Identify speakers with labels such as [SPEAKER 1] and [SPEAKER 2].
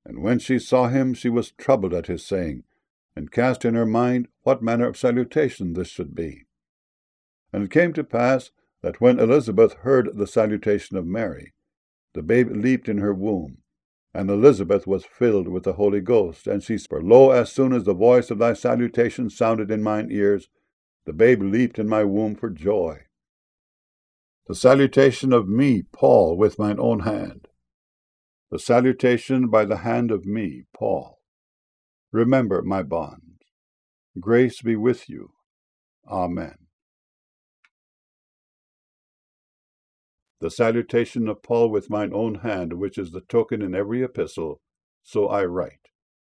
[SPEAKER 1] And when she saw him, she was troubled at his saying, and cast in her mind what manner of salutation this should be. And it came to pass that when Elizabeth heard the salutation of Mary, the babe leaped in her womb, and Elizabeth was filled with the Holy Ghost. And she said, For lo, as soon as the voice of thy salutation sounded in mine ears, the babe leaped in my womb for joy. The salutation of me, Paul, with mine own hand. The salutation by the hand of me, Paul. Remember my bonds. Grace be with you. Amen. The salutation of Paul with mine own hand, which is the token in every epistle, so I write.